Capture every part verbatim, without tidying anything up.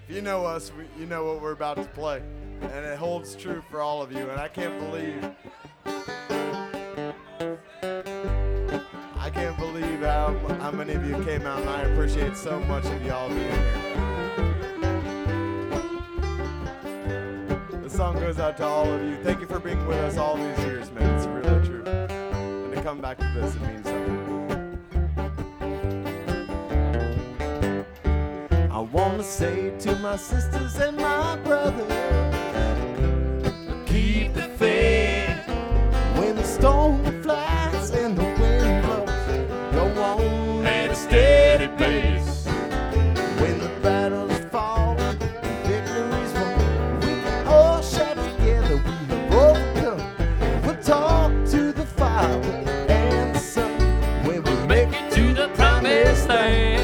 if you know us, we, you know what we're about to play. And it holds true for all of you. And I can't believe, I can't believe how, how many of you came out, and I appreciate so much of y'all being here. This song goes out to all of you. Thank you for being with us all these years, man. It's really true. And to come back to this, it means something. I want to say to my sisters and my brothers, keep the faith. When the storm flies and the wind blows, go on at a steady pace. When the battles fall and victories won, we can all shout together, we have overcome. We'll talk to the Father and the Son when we make it to the promised land.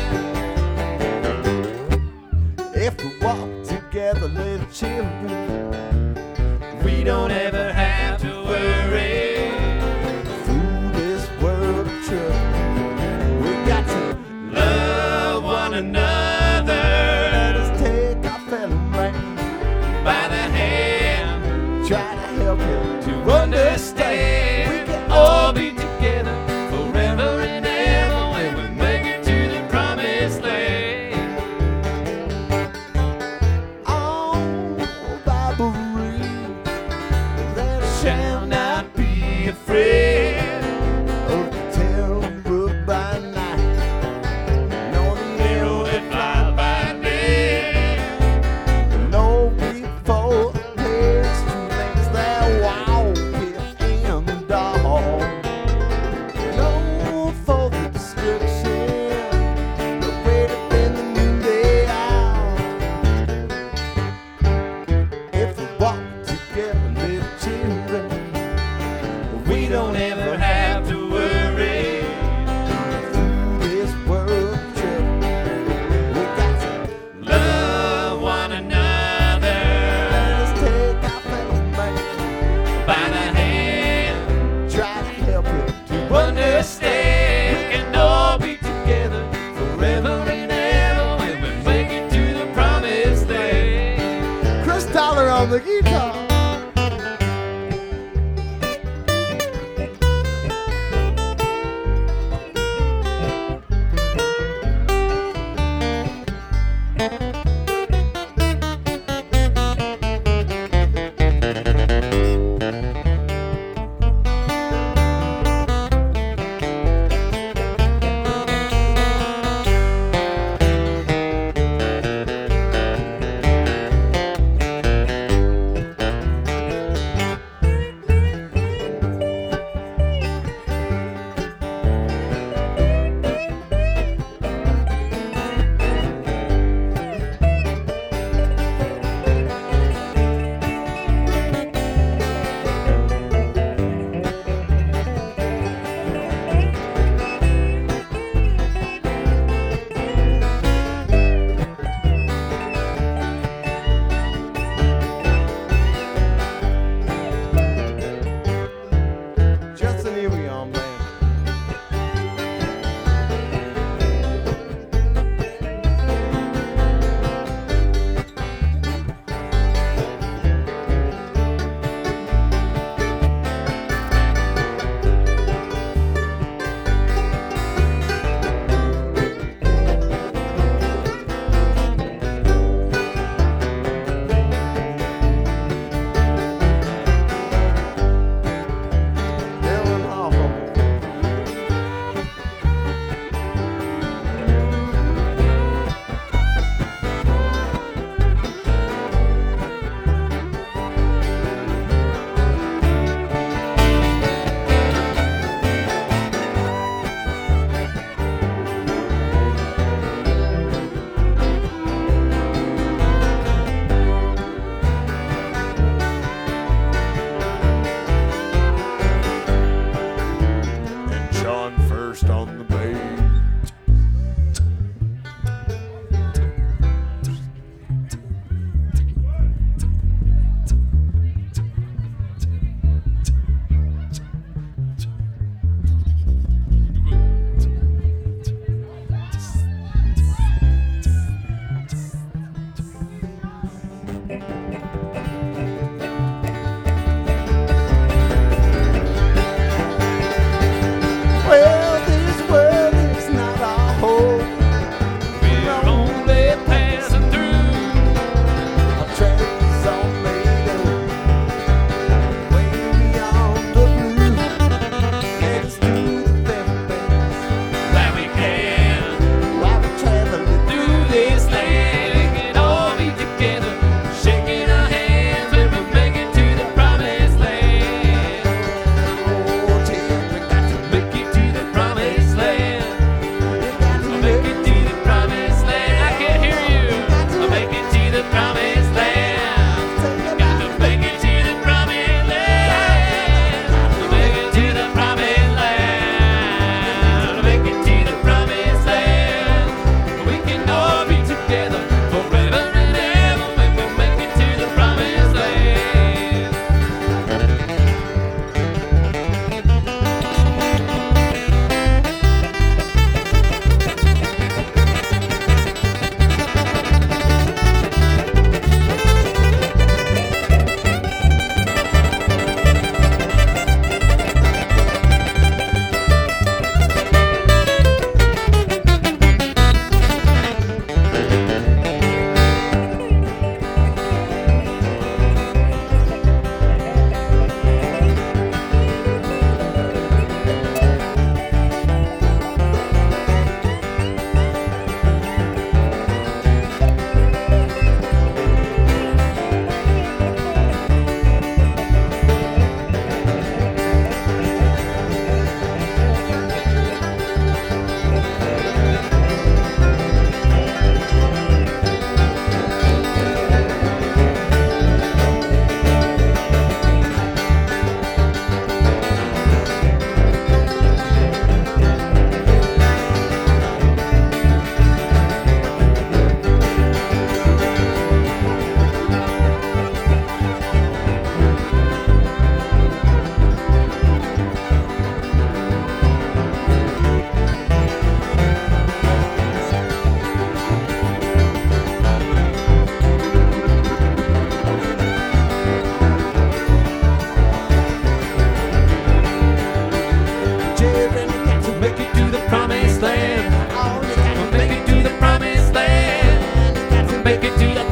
If we walk together, little children, we don't ever have to worry. Through this world of trouble, we got to love one another. Let us take our fellow man by the hand, try to help him to understand. We can all be together forever and ever when we make it to the promised land. Shall not be afraid of the terror by night, nor the arrow that flies by day. No before the pestilence that walketh in the dark, no for the destruction that waiteth in the noonday hour. If we walk together, little children, we don't ever have to worry. Through this world of trouble, we got to love one another. Let us take our fellow man by the hand, try to help him to understand. We can all be together forever and ever when we make it to the promised land. Chris Tyler on the guitar.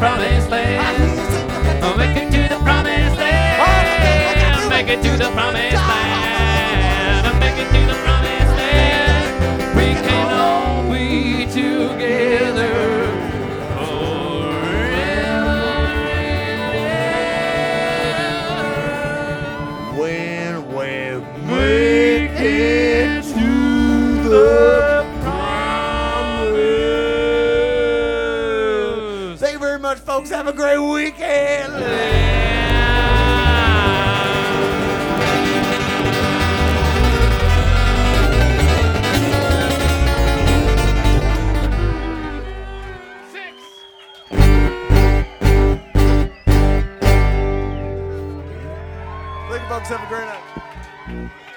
promised land. Oh, make it to the promised land. Make it to the promised land. Make it to the promised land. We can all be together forever. When we make it to the promise. Thank you very much, folks. Have a great weekend. Thank you, folks. Have a great night.